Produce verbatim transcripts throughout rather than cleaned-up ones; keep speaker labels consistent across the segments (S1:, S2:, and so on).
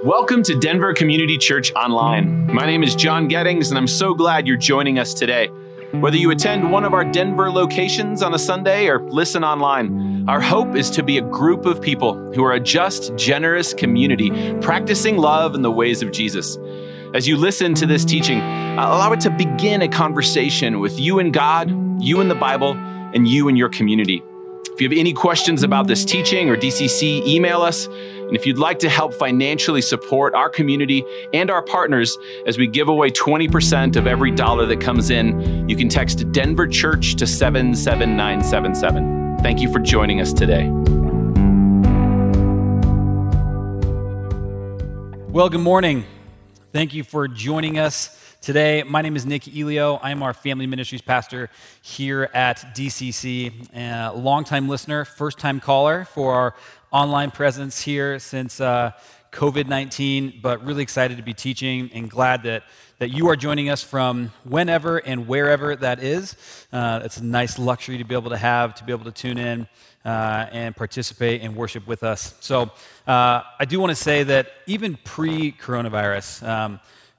S1: Welcome to Denver Community Church Online. My name is John Gettings, and I'm so glad you're joining us today. Whether you attend one of our Denver locations on a Sunday or listen online, our hope is to be a group of people who are a just, generous community, practicing love in the ways of Jesus. As you listen to this teaching, allow it to begin a conversation with you and God, you and the Bible, and you and your community. If you have any questions about this teaching or D C C, email us. And if you'd like to help financially support our community and our partners as we give away twenty percent of every dollar that comes in, you can text Denver Church to seven seven nine seven seven. Thank you for joining us today.
S2: Well, good morning. Thank you for joining us today. My name is Nick Elio. I am our family ministries pastor here at D C C. A longtime listener, first-time caller for our online presence here since uh, covid nineteen, but really excited to be teaching and glad that, that you are joining us from whenever and wherever that is. Uh, it's a nice luxury to be able to have, to be able to tune in uh, and participate and worship with us. So uh, I do want to say that even pre-coronavirus, um,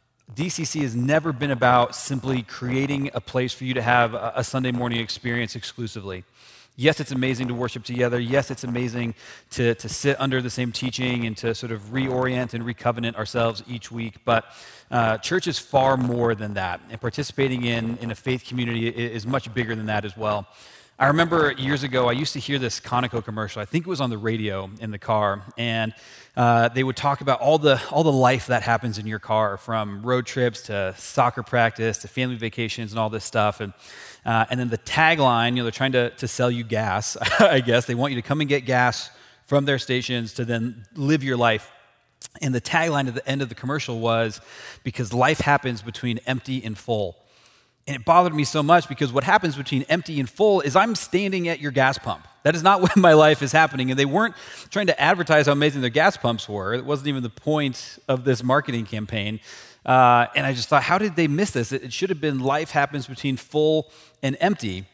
S2: D C C has never been about simply creating a place for you to have a, a Sunday morning experience exclusively. Yes, it's amazing to worship together. Yes, it's amazing to, to sit under the same teaching and to sort of reorient and recovenant ourselves each week. But uh, church is far more than that. And participating in, in a faith community is much bigger than that as well. I remember years ago, I used to hear this Conoco commercial. I think it was on the radio in the car. And uh, they would talk about all the all the life that happens in your car, from road trips to soccer practice to family vacations and all this stuff. And Uh, and then the tagline, you know, they're trying to, to sell you gas, I guess. They want you to come and get gas from their stations to then live your life. And the tagline at the end of the commercial was, because life happens between empty and full. And it bothered me so much because what happens between empty and full is I'm standing at your gas pump. That is not when my life is happening. And they weren't trying to advertise how amazing their gas pumps were. It wasn't even the point of this marketing campaign. Uh, and I just thought, how did they miss this? It, it should have been life happens between full and empty.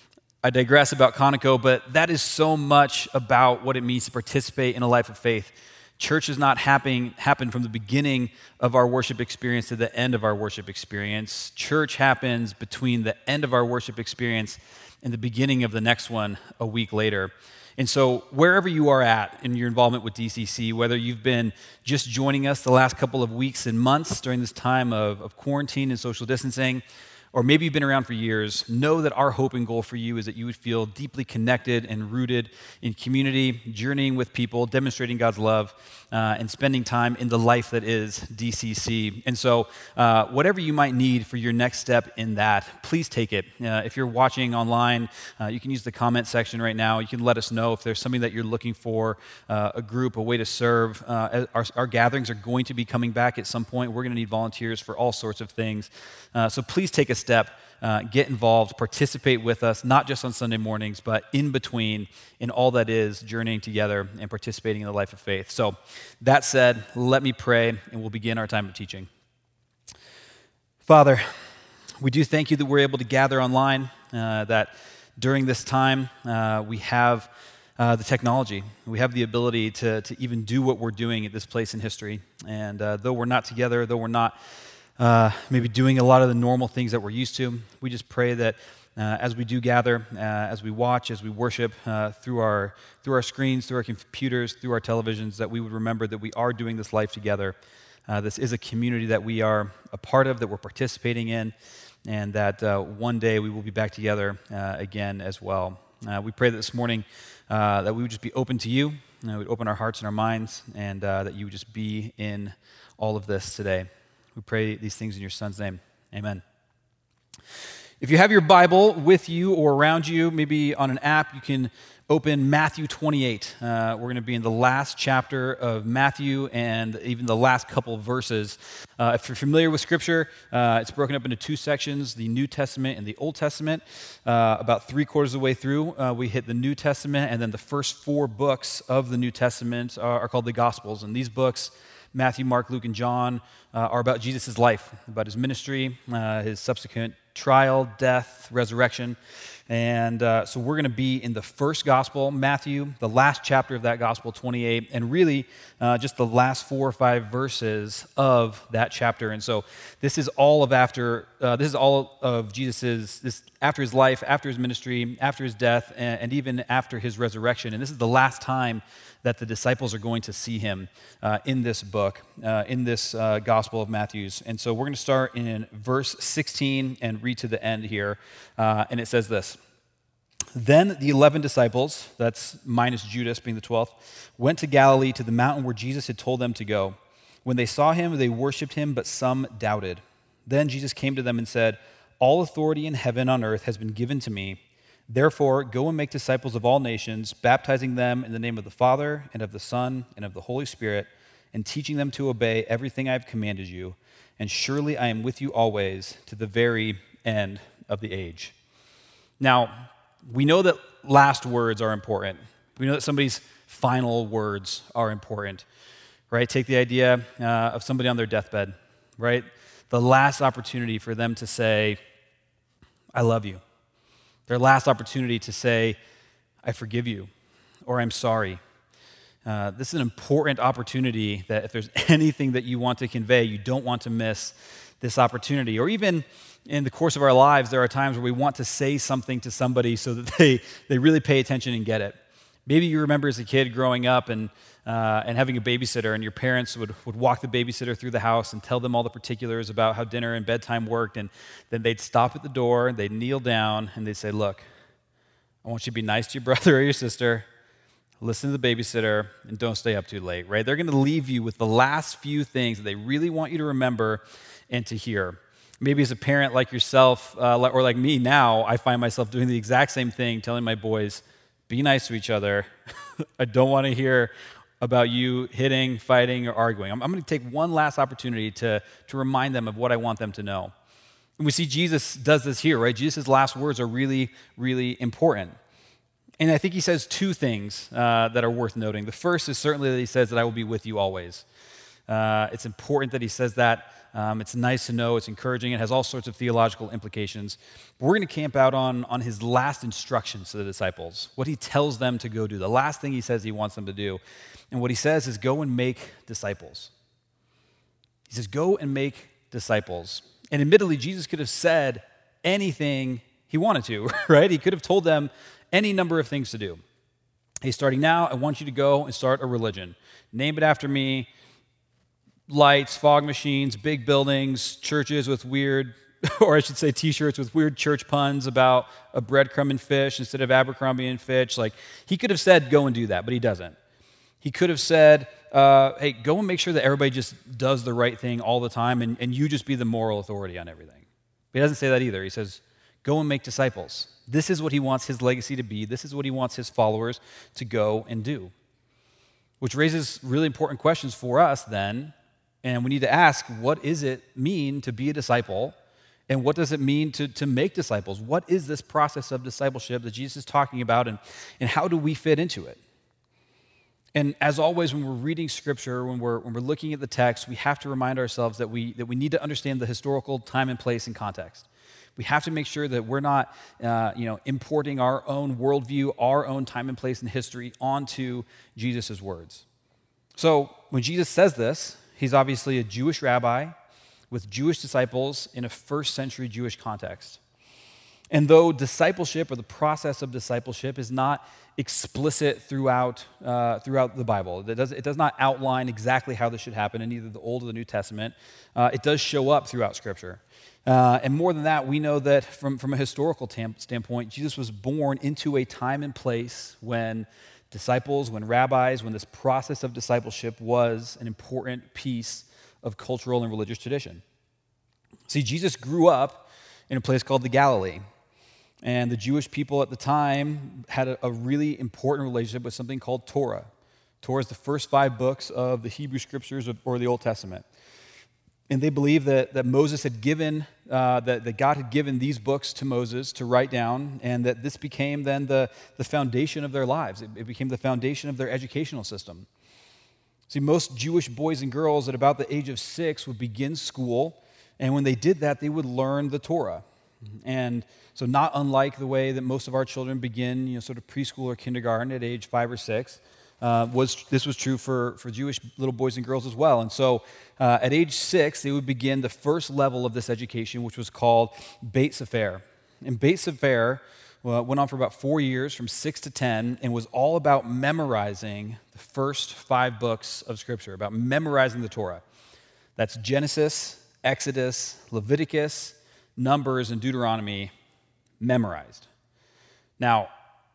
S2: I digress about Conoco, but that is so much about what it means to participate in a life of faith. Church does not happen, happen from the beginning of our worship experience to the end of our worship experience. Church happens between the end of our worship experience and the beginning of the next one a week later. And so wherever you are at in your involvement with D C C, whether you've been just joining us the last couple of weeks and months during this time of, of quarantine and social distancing, or maybe you've been around for years, know that our hope and goal for you is that you would feel deeply connected and rooted in community, journeying with people, demonstrating God's love, uh, and spending time in the life that is D C C. And so uh, whatever you might need for your next step in that, please take it. Uh, if you're watching online, uh, you can use the comment section right now. You can let us know if there's something that you're looking for, uh, a group, a way to serve. Uh, our, our gatherings are going to be coming back at some point. We're going to need volunteers for all sorts of things. Uh, so please take a step, uh, get involved, participate with us, not just on Sunday mornings, but in between, in all that is journeying together and participating in the life of faith. So that said, let me pray, and we'll begin our time of teaching. Father, we do thank you that we're able to gather online, uh, that during this time uh, we have uh, the technology. We have the ability to, to even do what we're doing at this place in history. And uh, though we're not together, though we're not Uh, maybe doing a lot of the normal things that we're used to, we just pray that uh, as we do gather, uh, as we watch, as we worship uh, through our through our screens, through our computers, through our televisions, that we would remember that we are doing this life together. Uh, this is a community that we are a part of, that we're participating in, and that uh, one day we will be back together uh, again as well. Uh, we pray that this morning uh, that we would just be open to you, and we would open our hearts and our minds, and uh, that you would just be in all of this today. We pray these things in your Son's name. Amen. If you have your Bible with you or around you, maybe on an app, you can open Matthew twenty-eight. Uh, we're going to be in the last chapter of Matthew and even the last couple of verses. Uh, if you're familiar with Scripture, uh, it's broken up into two sections, the New Testament and the Old Testament. Uh, about three quarters of the way through, uh, we hit the New Testament, and then the first four books of the New Testament are, are called the Gospels. And these books, Matthew, Mark, Luke, and John, uh, are about Jesus' life, about his ministry, uh, his subsequent trial, death, resurrection. And uh, so we're going to be in the first gospel, Matthew, the last chapter of that gospel, twenty-eight, and really uh, just the last four or five verses of that chapter. And so this is all of after, uh, this is all of Jesus's, this after his life, after his ministry, after his death, and, and even after his resurrection. And this is the last time that the disciples are going to see him uh, in this book, uh, in this uh, Gospel of Matthew's. And so we're going to start in verse sixteen and read to the end here. Uh, and it says this: Then the eleven disciples, that's minus Judas being the twelfth, went to Galilee to the mountain where Jesus had told them to go. When they saw him, they worshiped him, but some doubted. Then Jesus came to them and said, All authority in heaven and on earth has been given to me. Therefore, go and make disciples of all nations, baptizing them in the name of the Father and of the Son and of the Holy Spirit, and teaching them to obey everything I have commanded you. And surely I am with you always to the very end of the age. Now, we know that last words are important. We know that somebody's final words are important, right? Take the idea uh, of somebody on their deathbed, right? The last opportunity for them to say, I love you. Their last opportunity to say, I forgive you, or I'm sorry. Uh, this is an important opportunity that if there's anything that you want to convey, you don't want to miss this opportunity. Or even in the course of our lives, there are times where we want to say something to somebody so that they, they really pay attention and get it. Maybe you remember as a kid growing up and uh, and having a babysitter, and your parents would, would walk the babysitter through the house and tell them all the particulars about how dinner and bedtime worked, and then they'd stop at the door, they'd kneel down, and they'd say, look, I want you to be nice to your brother or your sister, listen to the babysitter, and don't stay up too late, right? They're going to leave you with the last few things that they really want you to remember and to hear. Maybe as a parent like yourself, uh, or like me now, I find myself doing the exact same thing, telling my boys, be nice to each other. I don't want to hear about you hitting, fighting, or arguing. I'm, I'm going to take one last opportunity to, to remind them of what I want them to know. And we see Jesus does this here, right? Jesus' last words are really, really important. And I think he says two things uh, that are worth noting. The first is certainly that he says that I will be with you always. Uh, it's important that he says that. Um, it's nice to know. It's encouraging. It has all sorts of theological implications. But we're going to camp out on, on his last instructions to the disciples, what he tells them to go do, the last thing he says he wants them to do. And what he says is go and make disciples. He says, go and make disciples. And admittedly, Jesus could have said anything he wanted to, right? He could have told them any number of things to do. Hey, starting now, I want you to go and start a religion. Name it after me. Lights, fog machines, big buildings, churches with weird, or I should say t-shirts with weird church puns about a breadcrumb and fish instead of Abercrombie and Fitch. Like, he could have said, go and do that, but he doesn't. He could have said, uh, hey, go and make sure that everybody just does the right thing all the time and, and you just be the moral authority on everything. But he doesn't say that either. He says, go and make disciples. This is what he wants his legacy to be. This is what he wants his followers to go and do. Which raises really important questions for us then. And we need to ask, what does it mean to be a disciple? And what does it mean to, to make disciples? What is this process of discipleship that Jesus is talking about, and, and how do we fit into it? And as always, when we're reading Scripture, when we're, when we're looking at the text, we have to remind ourselves that we, that we need to understand the historical time and place and context. We have to make sure that we're not uh, you know, importing our own worldview, our own time and place and history onto Jesus' words. So when Jesus says this, he's obviously a Jewish rabbi with Jewish disciples in a first century Jewish context. And though discipleship, or the process of discipleship, is not explicit throughout, uh, throughout the Bible, it does, it does not outline exactly how this should happen in either the Old or the New Testament, uh, it does show up throughout Scripture. Uh, and more than that, we know that from, from a historical tam- standpoint, Jesus was born into a time and place when disciples, when rabbis, when this process of discipleship was an important piece of cultural and religious tradition. See, Jesus grew up in a place called the Galilee, and the Jewish people at the time had a, a really important relationship with something called Torah. Torah is the first five books of the Hebrew Scriptures or the Old Testament. And they believed that, that Moses had given, uh, that, that God had given these books to Moses to write down, and that this became then the, the foundation of their lives. It, it became the foundation of their educational system. See, most Jewish boys and girls at about the age of six would begin school, and when they did that, they would learn the Torah. And so not unlike the way that most of our children begin, you know, sort of preschool or kindergarten at age five or six, uh, was this was true for, for Jewish little boys and girls as well. And so uh, at age six, they would begin the first level of this education, which was called Beit Sefer. And Beit Sefer uh, went on for about four years, from six to ten, and was all about memorizing the first five books of Scripture, about memorizing the Torah. That's Genesis, Exodus, Leviticus, Numbers, and Deuteronomy, memorized. Now,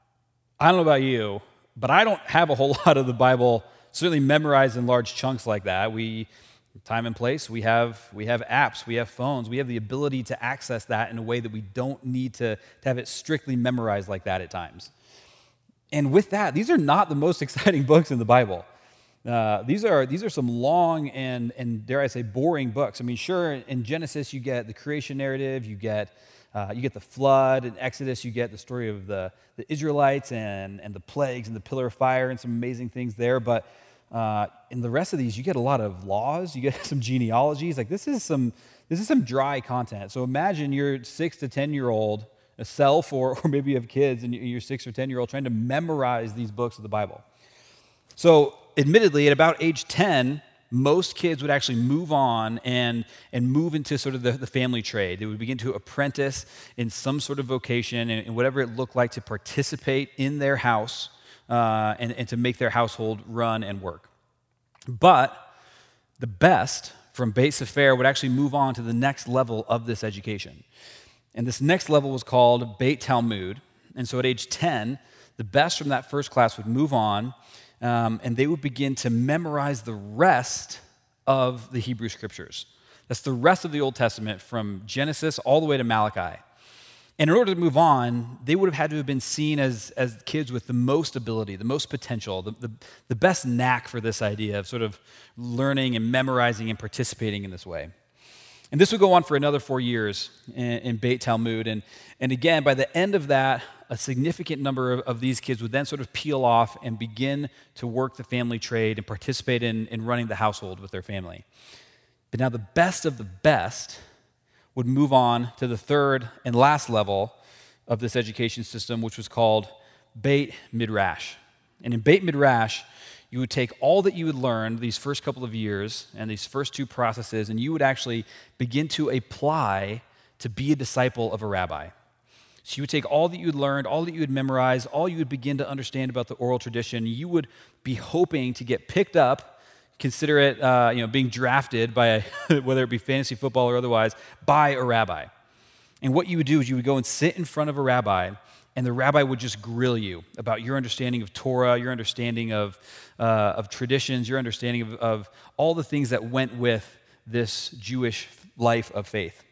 S2: I don't know about you, but I don't have a whole lot of the Bible certainly memorized in large chunks like that. We, time and place, we have we have apps, we have phones, we have the ability to access that in a way that we don't need to, to have it strictly memorized like that at times. And with that, these are not the most exciting books in the Bible. Uh, these are these are some long and, and dare I say, boring books. I mean, sure, in Genesis you get the creation narrative, you get uh, you get the flood. In Exodus you get the story of the, the Israelites and, and the plagues and the pillar of fire and some amazing things there. But uh, in the rest of these, you get a lot of laws, you get some genealogies. Like this is some this is some dry content. So imagine you're six to ten year old, a self, or or maybe you have kids, and you're six or ten year old trying to memorize these books of the Bible. So admittedly, at about age ten, most kids would actually move on and, and move into sort of the, the family trade. They would begin to apprentice in some sort of vocation and, and whatever it looked like to participate in their house uh, and, and to make their household run and work. But the best from Beit Sefer would actually move on to the next level of this education. And this next level was called Beit Talmud. And so at age ten, the best from that first class would move on, Um, and they would begin to memorize the rest of the Hebrew Scriptures. That's the rest of the Old Testament from Genesis all the way to Malachi. And in order to move on, they would have had to have been seen as, as kids with the most ability, the most potential, the, the, the best knack for this idea of sort of learning and memorizing and participating in this way. And this would go on for another four years in, in Beit Talmud. And, and again, by the end of that, a significant number of, of these kids would then sort of peel off and begin to work the family trade and participate in, in running the household with their family. But now the best of the best would move on to the third and last level of this education system, which was called Beit Midrash. And in Beit Midrash, you would take all that you had learned these first couple of years and these first two processes, and you would actually begin to apply to be a disciple of a rabbi. So you would take all that you had learned, all that you had memorized, all you would begin to understand about the oral tradition. You would be hoping to get picked up, consider it, uh, you know, being drafted by, a, whether it be fantasy football or otherwise, by a rabbi. And what you would do is you would go and sit in front of a rabbi, and the rabbi would just grill you about your understanding of Torah, your understanding of, uh, of traditions, your understanding of, of all the things that went with this Jewish life of faith.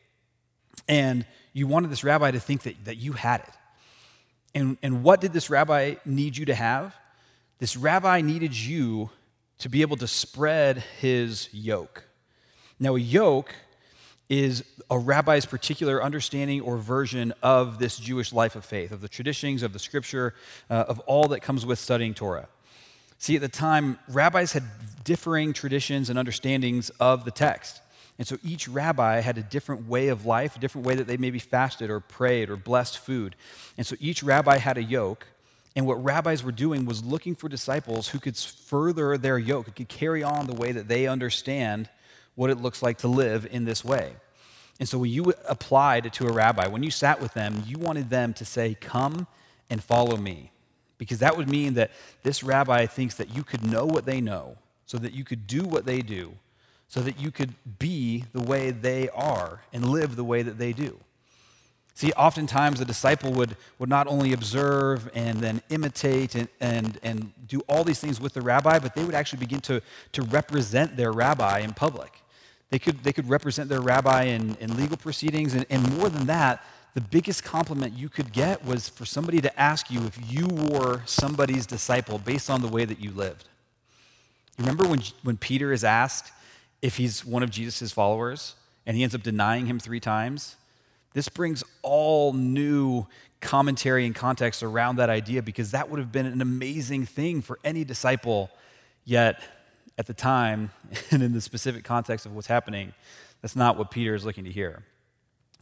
S2: And you wanted this rabbi to think that, that you had it. And, and what did this rabbi need you to have? This rabbi needed you to be able to spread his yoke. Now, a yoke is a rabbi's particular understanding or version of this Jewish life of faith, of the traditions, of the scripture, uh, of all that comes with studying Torah. See, at the time, rabbis had differing traditions and understandings of the text. And so each rabbi had a different way of life, a different way that they maybe fasted or prayed or blessed food. And so each rabbi had a yoke. And what rabbis were doing was looking for disciples who could further their yoke, who could carry on the way that they understand what it looks like to live in this way. And so when you applied to a rabbi, when you sat with them, you wanted them to say, "Come and follow me." Because that would mean that this rabbi thinks that you could know what they know, so that you could do what they do, so that you could be the way they are and live the way that they do. See, oftentimes a disciple would, would not only observe and then imitate and, and, and do all these things with the rabbi, but they would actually begin to, to represent their rabbi in public. They could, they could represent their rabbi in, in legal proceedings, and, and more than that, the biggest compliment you could get was for somebody to ask you if you were somebody's disciple based on the way that you lived. You remember when, when Peter is asked if he's one of Jesus' followers, and he ends up denying him three times? This brings all new commentary and context around that idea, because that would have been an amazing thing for any disciple, yet at the time and in the specific context of what's happening, that's not what Peter is looking to hear.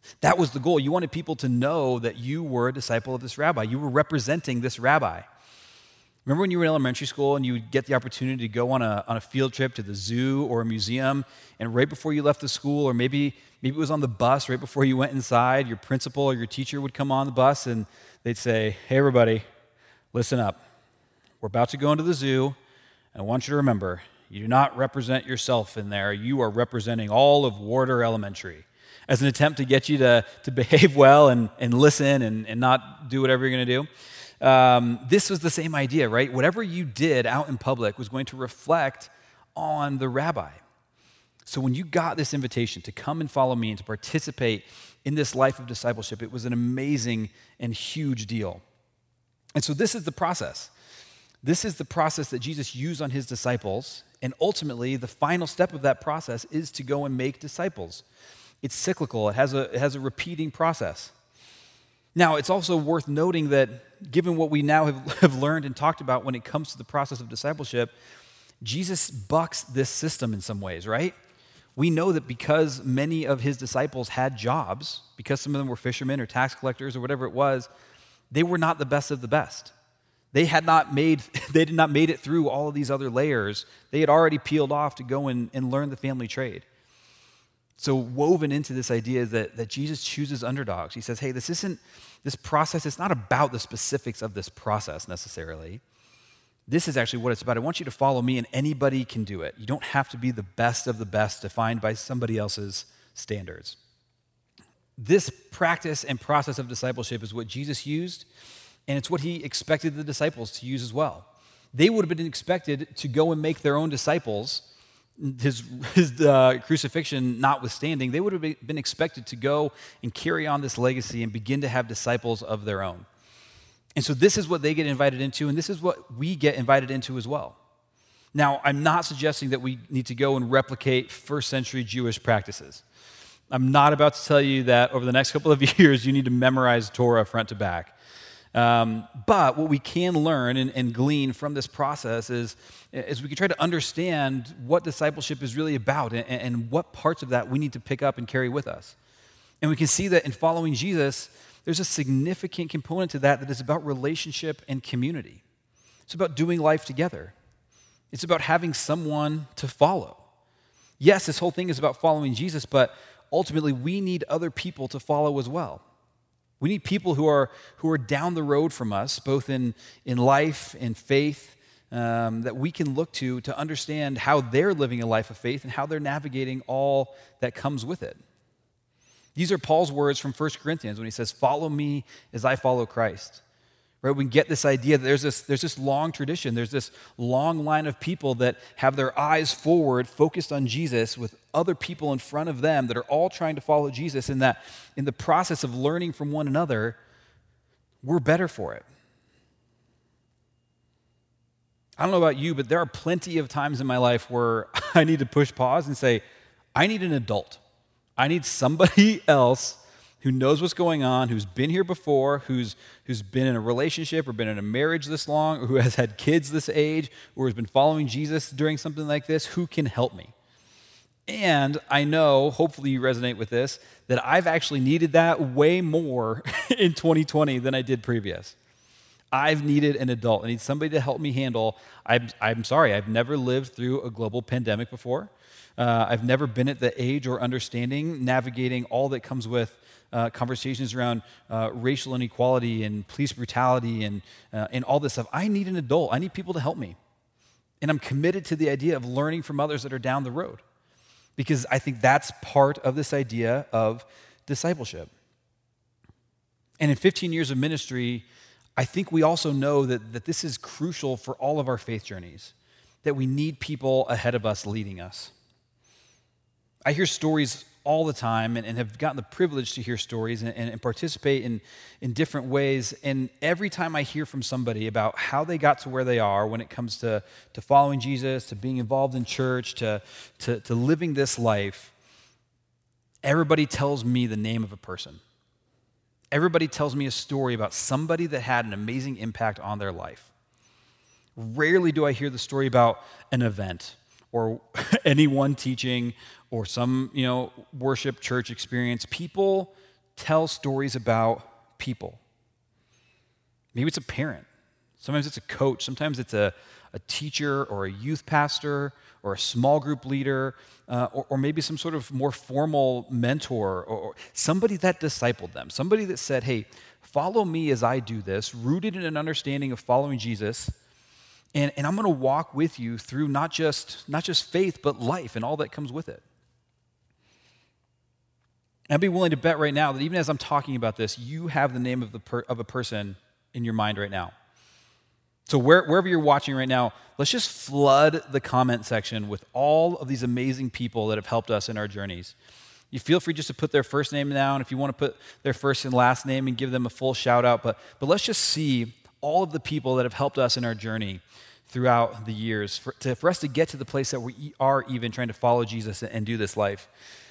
S2: That was the goal. You wanted people to know that you were a disciple of this rabbi. You were representing this rabbi. Remember when you were in elementary school and you would get the opportunity to go on a, on a field trip to the zoo or a museum, and right before you left the school, or maybe, maybe it was on the bus, right before you went inside, your principal or your teacher would come on the bus and they'd say, "Hey everybody, listen up. We're about to go into the zoo, and I want you to remember, you do not represent yourself in there. You are representing all of Warder Elementary," as an attempt to get you to, to behave well and, and listen and, and not do whatever you're going to do. Um, this was the same idea, right? Whatever you did out in public was going to reflect on the rabbi. So when you got this invitation to come and follow me and to participate in this life of discipleship, it was an amazing and huge deal. And so this is the process. This is the process that Jesus used on his disciples, and ultimately the final step of that process is to go and make disciples. It's cyclical. It has a, it has a repeating process. Now, it's also worth noting that given what we now have, have learned and talked about when it comes to the process of discipleship, Jesus bucks this system in some ways, right? We know that because many of his disciples had jobs, because some of them were fishermen or tax collectors or whatever it was, they were not the best of the best. They had not made, they did not made it through all of these other layers. They had already peeled off to go and, and learn the family trade. So woven into this idea is that, that Jesus chooses underdogs. He says, hey, this isn't, this process, it's not about the specifics of this process necessarily. This is actually what it's about. I want you to follow me, and anybody can do it. You don't have to be the best of the best defined by somebody else's standards. This practice and process of discipleship is what Jesus used, and it's what he expected the disciples to use as well. They would have been expected to go and make their own disciples. His, his uh, crucifixion notwithstanding, they would have been expected to go and carry on this legacy and begin to have disciples of their own. And so this is what they get invited into, and this is what we get invited into as well. Now, I'm not suggesting that we need to go and replicate first century Jewish practices. I'm not about to tell you that over the next couple of years you need to memorize Torah front to back. Um, but what we can learn and, and glean from this process is, is we can try to understand what discipleship is really about and, and what parts of that we need to pick up and carry with us. And we can see that in following Jesus, there's a significant component to that that is about relationship and community. It's about doing life together. It's about having someone to follow. Yes, this whole thing is about following Jesus, but ultimately we need other people to follow as well. We need people who are who are down the road from us, both in, in life and faith, um, that we can look to to understand how they're living a life of faith and how they're navigating all that comes with it. These are Paul's words from First Corinthians when he says, "Follow me as I follow Christ." Right? We get this idea that there's this, there's this long tradition, there's this long line of people that have their eyes forward, focused on Jesus, with other people in front of them that are all trying to follow Jesus, and that in the process of learning from one another, we're better for it. I don't know about you, but there are plenty of times in my life where I need to push pause and say, I need an adult. I need somebody else who knows what's going on, who's been here before, who's who's been in a relationship or been in a marriage this long, or who has had kids this age, or has been following Jesus during something like this, who can help me. And I know, hopefully you resonate with this, that I've actually needed that way more in twenty twenty than I did previous. I've needed an adult. I need somebody to help me handle. I'm, I'm sorry, I've never lived through a global pandemic before. Uh, I've never been at the age or understanding navigating all that comes with uh, conversations around uh, racial inequality and police brutality and, uh, and all this stuff. I need an adult. I need people to help me. And I'm committed to the idea of learning from others that are down the road, because I think that's part of this idea of discipleship. And in fifteen years of ministry, I think we also know that, that this is crucial for all of our faith journeys, that we need people ahead of us leading us. I hear stories all the time and, and have gotten the privilege to hear stories and, and, and participate in, in different ways. And every time I hear from somebody about how they got to where they are when it comes to, to following Jesus, to being involved in church, to, to, to living this life, everybody tells me the name of a person. Everybody tells me a story about somebody that had an amazing impact on their life. Rarely do I hear the story about an event or anyone teaching or some, you know, worship church experience. People tell stories about people. Maybe it's a parent. Sometimes it's a coach. Sometimes it's a, a teacher or a youth pastor or a small group leader, uh, or, or maybe some sort of more formal mentor, or, or somebody that discipled them, somebody that said, hey, follow me as I do this, rooted in an understanding of following Jesus, and, and I'm going to walk with you through not just, not just faith, but life and all that comes with it. I'd be willing to bet right now that even as I'm talking about this, you have the name of, the per, of a person in your mind right now. So where, wherever you're watching right now, let's just flood the comment section with all of these amazing people that have helped us in our journeys. You feel free just to put their first name down if you want to put their first and last name and give them a full shout out. But, but let's just see all of the people that have helped us in our journey throughout the years for, to, for us to get to the place that we are even trying to follow Jesus and do this life.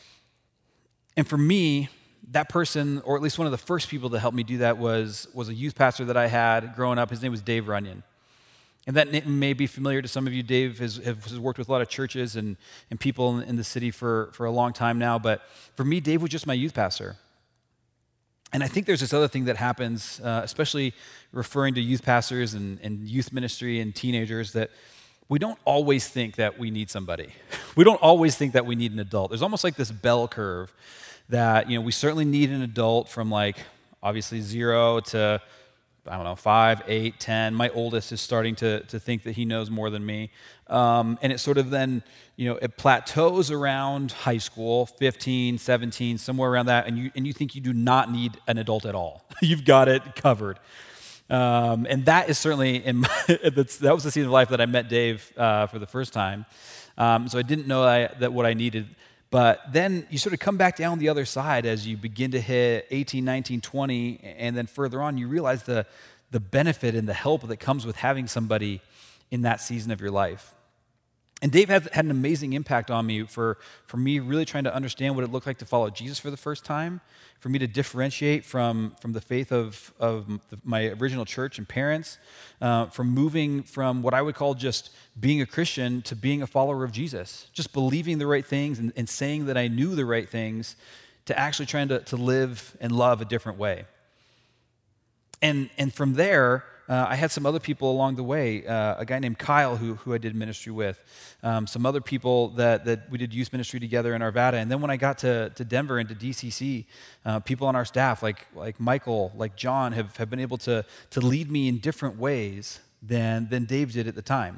S2: And for me, that person, or at least one of the first people to help me do that, was, was a youth pastor that I had growing up. His name was Dave Runyon. And that name may be familiar to some of you. Dave has, has worked with a lot of churches and, and people in, in the city for, for a long time now. But for me, Dave was just my youth pastor. And I think there's this other thing that happens, uh, especially referring to youth pastors and, and youth ministry and teenagers, that we don't always think that we need somebody. We don't always think that we need an adult. There's almost like this bell curve that, you know, we certainly need an adult from like obviously zero to, I don't know, five, eight, ten. My oldest is starting to, to think that he knows more than me. Um, and it sort of then, you know, it plateaus around high school, fifteen, seventeen, somewhere around that, and you and you think you do not need an adult at all. You've got it covered. Um, and that is certainly, in my, that's, that was the season of life that I met Dave uh, for the first time. Um, so I didn't know I, that what I needed. But then you sort of come back down the other side as you begin to hit eighteen, nineteen, twenty, and then further on, you realize the, the benefit and the help that comes with having somebody in that season of your life. And Dave had, had an amazing impact on me for, for me really trying to understand what it looked like to follow Jesus for the first time, for me to differentiate from, from the faith of, of the, my original church and parents, uh, from moving from what I would call just being a Christian to being a follower of Jesus, just believing the right things and, and saying that I knew the right things, to actually trying to, to live and love a different way. And, and from there, Uh, I had some other people along the way, uh, a guy named Kyle who, who I did ministry with, um, some other people that, that we did youth ministry together in Arvada. And then when I got to, to Denver and to D C C, uh, people on our staff like, like Michael, like John, have, have been able to, to lead me in different ways than, than Dave did at the time.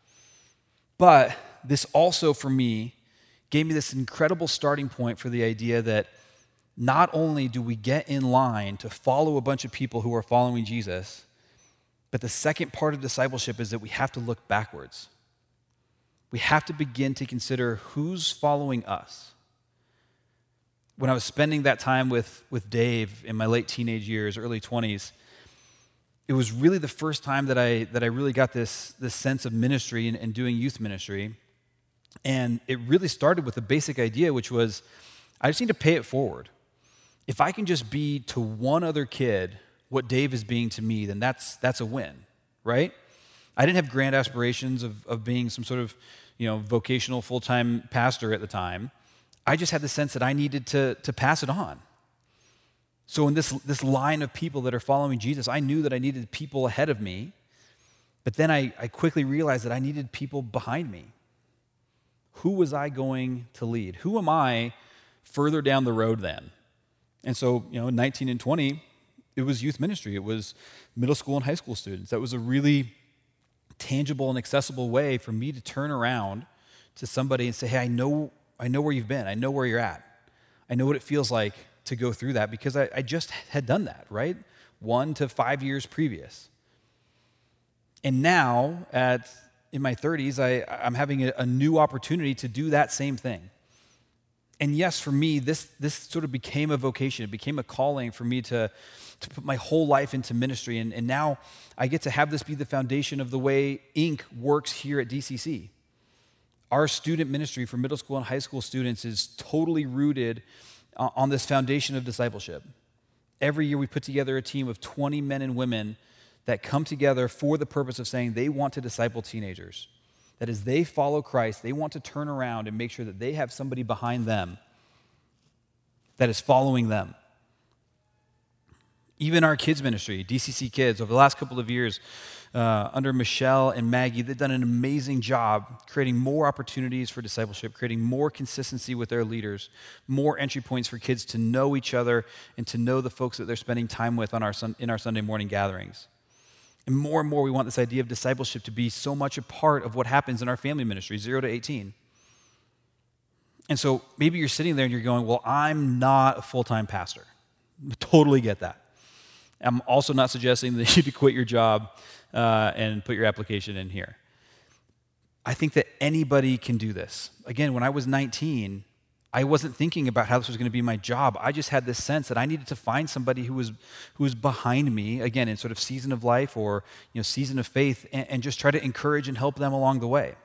S2: But this also, for me, gave me this incredible starting point for the idea that not only do we get in line to follow a bunch of people who are following Jesus, but the second part of discipleship is that we have to look backwards. We have to begin to consider who's following us. When I was spending that time with, with Dave in my late teenage years, early twenties, it was really the first time that I that I really got this, this sense of ministry and, and doing youth ministry. And it really started with a basic idea, which was, I just need to pay it forward. If I can just be to one other kid what Dave is being to me, then that's that's a win, right? I didn't have grand aspirations of, of being some sort of, you know, vocational full-time pastor at the time. I just had the sense that I needed to, to pass it on. So in this, this line of people that are following Jesus, I knew that I needed people ahead of me, but then I, I quickly realized that I needed people behind me. Who was I going to lead? Who am I further down the road then? And so, you know, nineteen and twenty, it was youth ministry. It was middle school and high school students. That was a really tangible and accessible way for me to turn around to somebody and say, hey, I know I know where you've been. I know where you're at. I know what it feels like to go through that because I, I just had done that, right? One to five years previous. And now, at in my thirties, I, I'm having a, a new opportunity to do that same thing. And yes, for me, this this sort of became a vocation. It became a calling for me to, to put my whole life into ministry. And, and now I get to have this be the foundation of the way Inc works here at D C C. Our student ministry for middle school and high school students is totally rooted on this foundation of discipleship. Every year we put together a team of twenty men and women that come together for the purpose of saying they want to disciple teenagers. That as they follow Christ, they want to turn around and make sure that they have somebody behind them that is following them. Even our kids ministry, D C C Kids, over the last couple of years, uh, under Michelle and Maggie, they've done an amazing job creating more opportunities for discipleship, creating more consistency with their leaders, more entry points for kids to know each other and to know the folks that they're spending time with on our sun, in our Sunday morning gatherings. And more and more, we want this idea of discipleship to be so much a part of what happens in our family ministry, zero to eighteen. And so maybe you're sitting there and you're going, well, I'm not a full-time pastor. Totally get that. I'm also not suggesting that you need to quit your job uh, and put your application in here. I think that anybody can do this. Again, when I was nineteen, I wasn't thinking about how this was going to be my job. I just had this sense that I needed to find somebody who was who was behind me, again, in sort of season of life or you know season of faith, and, and just try to encourage and help them along the way.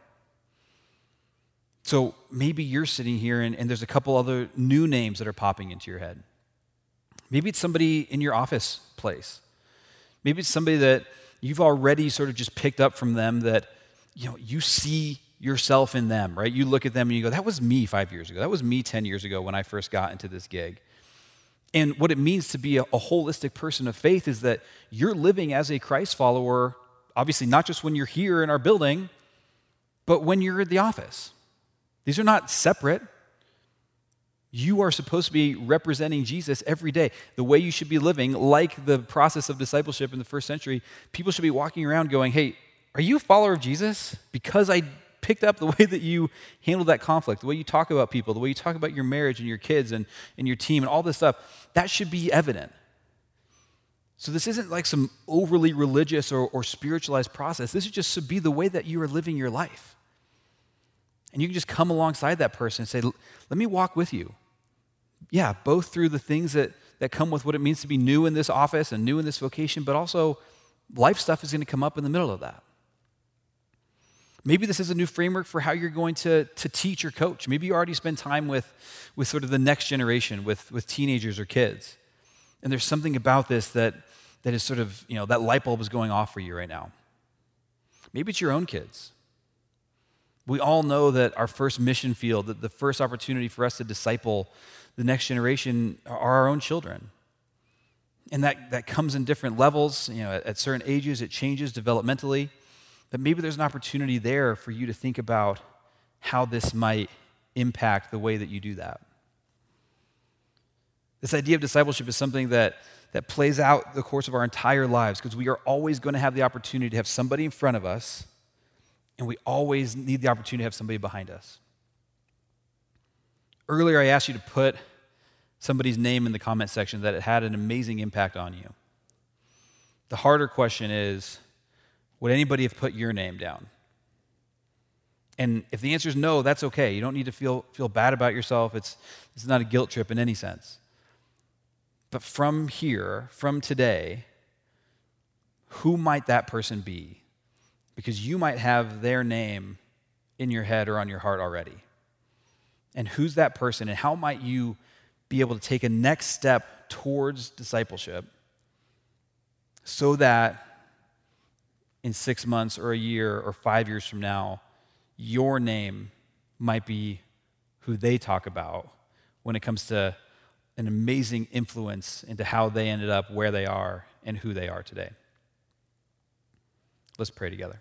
S2: So maybe you're sitting here and, and there's a couple other new names that are popping into your head. Maybe it's somebody in your office place. Maybe it's somebody that you've already sort of just picked up from them that, you know, you see yourself in them, right? You look at them and you go, that was me five years ago. That was me ten years ago when I first got into this gig. And what it means to be a, a holistic person of faith is that you're living as a Christ follower, obviously not just when you're here in our building, but when you're at the office. These are not separate. You are supposed to be representing Jesus every day. The way you should be living, like the process of discipleship in the first century, people should be walking around going, hey, are you a follower of Jesus? Because I picked up the way that you handle that conflict, the way you talk about people, the way you talk about your marriage and your kids and, and your team and all this stuff, that should be evident. So this isn't like some overly religious or, or spiritualized process. This is just to be the way that you are living your life. And you can just come alongside that person and say, let me walk with you. Yeah, both through the things that, that come with what it means to be new in this office and new in this vocation, but also life stuff is going to come up in the middle of that. Maybe this is a new framework for how you're going to, to teach or coach. Maybe you already spend time with, with sort of the next generation, with, with teenagers or kids. And there's something about this that, that is sort of, you know, that light bulb is going off for you right now. Maybe it's your own kids. We all know that our first mission field, that the first opportunity for us to disciple the next generation are our own children. And that, that comes in different levels. You know, at, at certain ages, it changes developmentally. But maybe there's an opportunity there for you to think about how this might impact the way that you do that. This idea of discipleship is something that, that plays out the course of our entire lives, because we are always going to have the opportunity to have somebody in front of us, and we always need the opportunity to have somebody behind us. Earlier, I asked you to put somebody's name in the comment section that it had an amazing impact on you. The harder question is, would anybody have put your name down? And if the answer is no, that's okay. You don't need to feel, feel bad about yourself. It's, it's not a guilt trip in any sense. But from here, from today, who might that person be? Because you might have their name in your head or on your heart already. And who's that person, and how might you be able to take a next step towards discipleship so that in six months or a year or five years from now, your name might be who they talk about when it comes to an amazing influence into how they ended up where they are and who they are today. Let's pray together.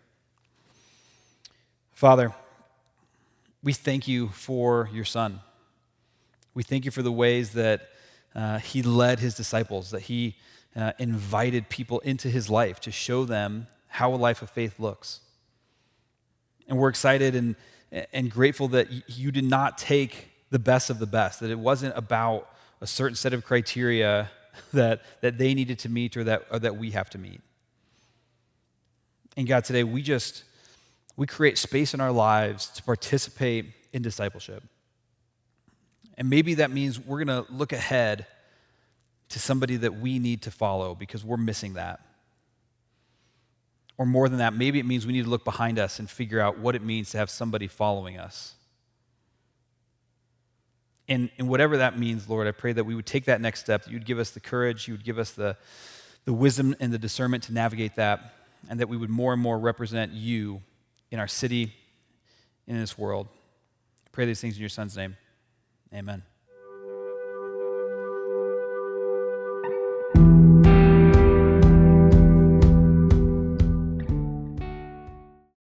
S2: Father, we thank you for your Son. We thank you for the ways that uh, he led his disciples, that he uh, invited people into his life to show them how a life of faith looks. And we're excited and, and grateful that you did not take the best of the best, that it wasn't about a certain set of criteria that, that they needed to meet or that, or that we have to meet. And God, today we just, we create space in our lives to participate in discipleship. And maybe that means we're going to look ahead to somebody that we need to follow because we're missing that. Or more than that, maybe it means we need to look behind us and figure out what it means to have somebody following us. And, and whatever that means, Lord, I pray that we would take that next step, that you would give us the courage, you would give us the, the wisdom and the discernment to navigate that, and that we would more and more represent you in our city, in this world. I pray these things in your Son's name. Amen.